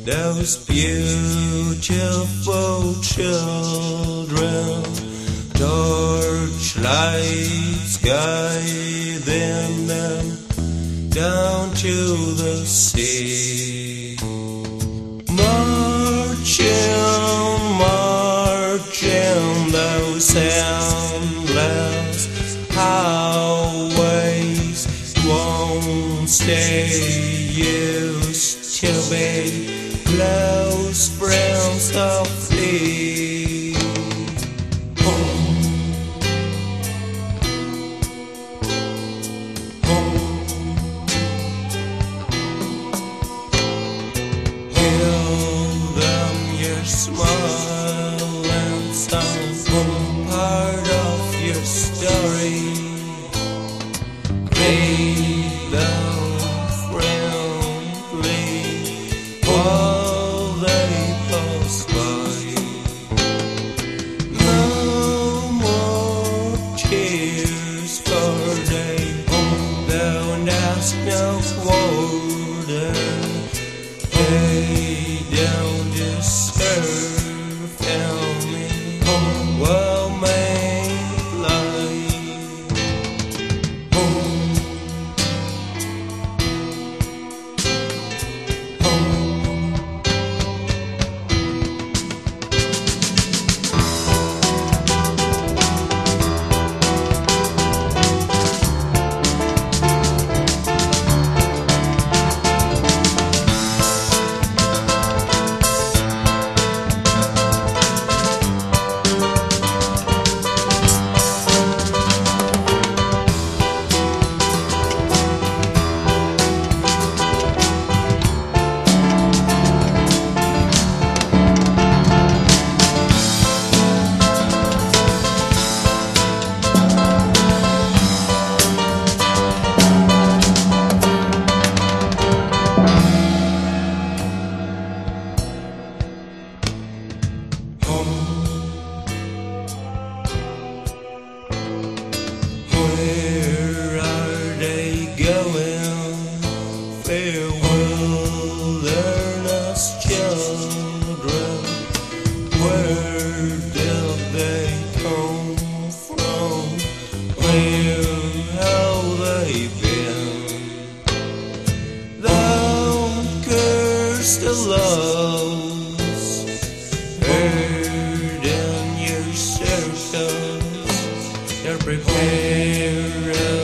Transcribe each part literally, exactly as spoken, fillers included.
those beautiful children. Torchlights guiding them down to the sea. Marching, marching those endless highways won't stay. Used to be close friends softly. Home, home. Hear them, your smile and sound, part of your story. Greet them friendly while they pass by. No more tears for they don't ask no quarter. They don't deserve me well made life. Home, home. Where are they going? Farewell, earnest children. Where did they come from? Where have they been? Thou curse the loves heard in your circles. They're prepared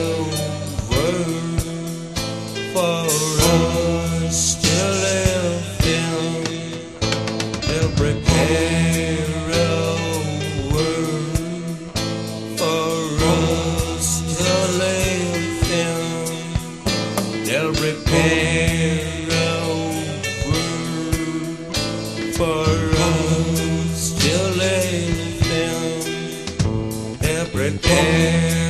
for us to live in. They'll prepare a world for us to live in. They'll prepare a world for us to live in. They'll prepare